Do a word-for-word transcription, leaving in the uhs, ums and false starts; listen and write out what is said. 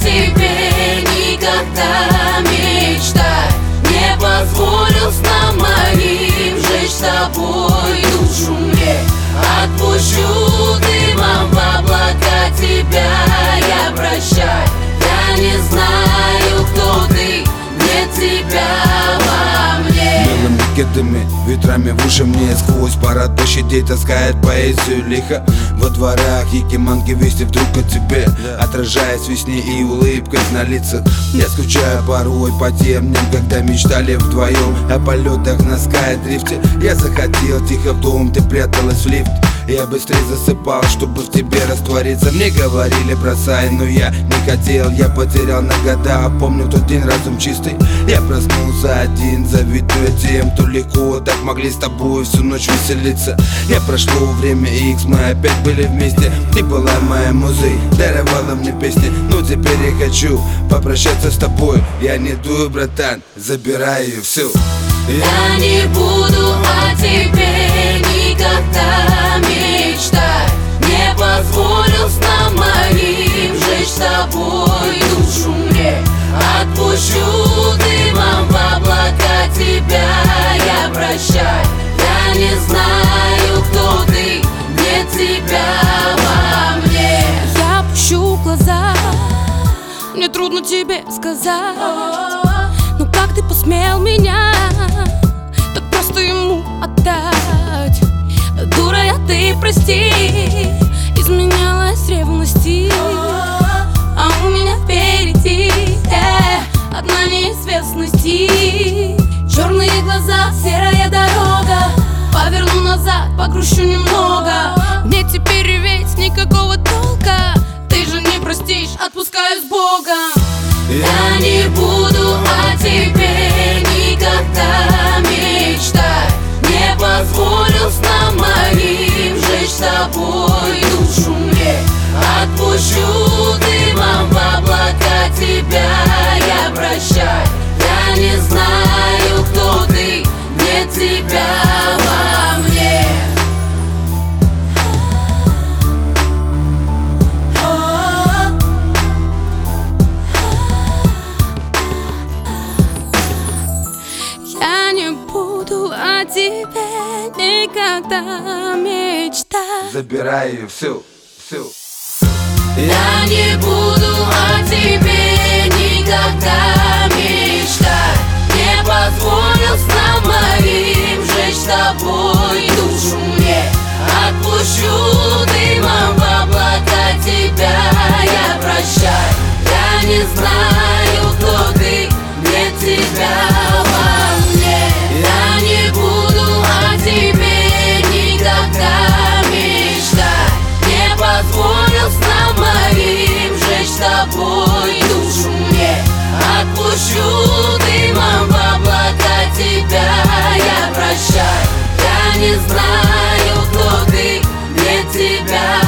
тебе никогда мечтать. Не позволю снам моим жечь с тобой душу мне. Отпущу дымом в облака тебя я прощай. Я не знаю, кто ты, нет тебя во мне. Белыми кедами, ветрами в уши мне сквозь парад площадей таскает поэзию лихо. Во дворах якиманки вести вдруг о тебе, отражаясь в весне и улыбкой на лицах. Я скучаю порой по тем дням, когда мечтали вдвоем о полетах на скайдрифте. Я заходил тихо в дом, ты пряталась в лифт. Я быстрее засыпал, чтобы в тебе раствориться. Мне говорили бросай, но я не хотел. Я потерял на года, помню тот день разум чистый. Я проснулся один, завидуя тем, кто легко так могли с тобой всю ночь веселиться. Я прошло время икс, мы опять были вместе. Ты была моей музой, даровала мне песни. Но теперь я хочу попрощаться с тобой. Я не дую, братан, забираю все. Я не буду о тебе никогда мечтать. Не позволю снам моим жечь с тобой душу мне. Отпущу дымом в облака тебя я прощай. Я не знаю, кто ты, нет тебя во мне. Я опущу глаза, мне трудно тебе сказать. Но как ты посмел меня так просто ему отдать? Дура я, ты прости, изменялась ревности. А у меня впереди э, одна неизвестность. Черные глаза, серая дорога. Поверну назад, погрущу немного. Мне теперь реветь никакого толка. Ты же не простишь, отпускаю с Богом. Я не буду о тебе никогда мечтать. Не позволю снам моим жечь с тобой душу мне. Отпущу дымом в облака тебя я прощай. Я не знаю, кто ты, нет тебя во мне. Я не буду о тебе никогда мечтать. Забираю все, все. Я не буду о тебе никогда мечтать. Не позволю снам моим жечь с тобой душу мне. Отпущу дымом в облака тебя я прощай. Я не знаю, кто ты, нет тебя во мне. Я не буду о тебе никогда мечтать. Не позволю снам моим жечь с тобой душу мне. Отпущу дымом в облака тебя я прощай. Я не знаю, кто ты, нет тебя.